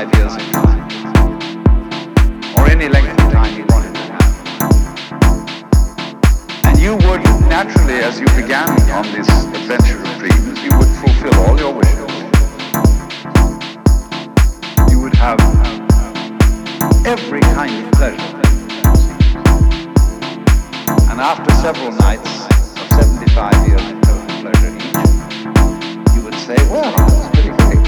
75 years of time, or any length of time you wanted to have. And you would naturally, as you began on this adventure of dreams, you would fulfill all your wishes. You would have every kind of pleasure. And after several nights of 75 years of total pleasure each, you would say, well, that's pretty great.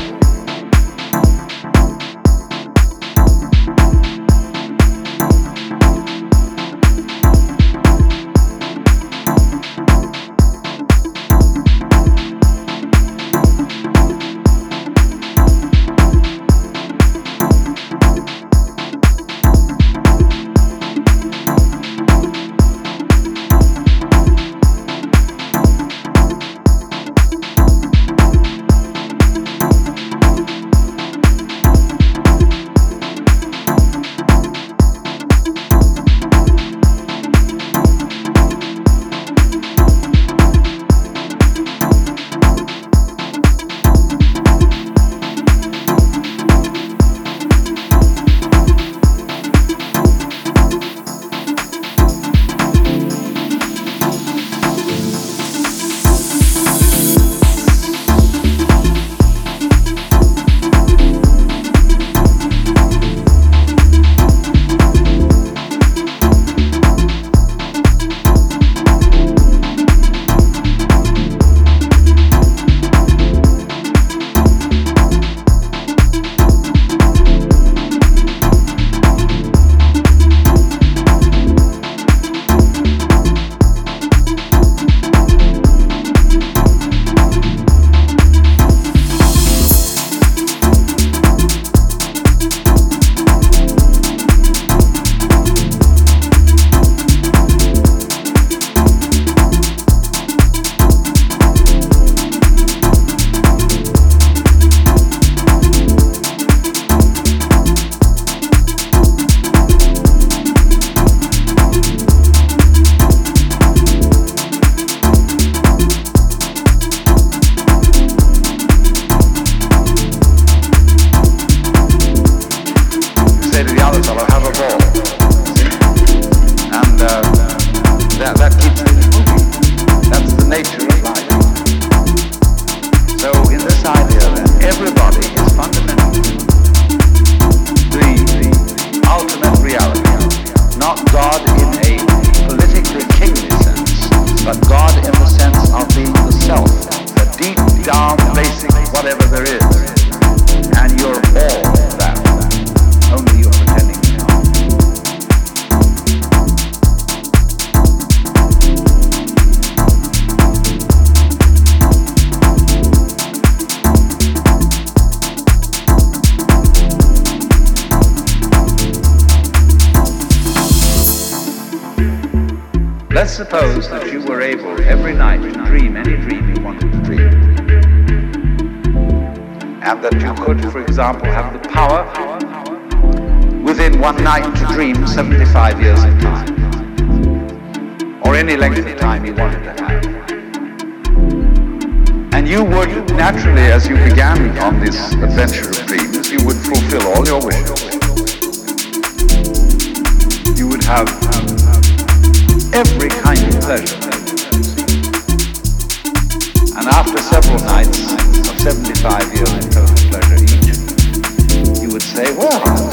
Let's suppose that you were able every night to dream any dream you wanted to dream. And that you could, for example, have the power within one night to dream 75 years of time. Or any length of time you wanted to have. And you would naturally, as you began on this adventure of dreams, you would fulfill all your wishes. You would have every kind of pleasure. And after several nights of 75 years of total pleasure each, you would say, well,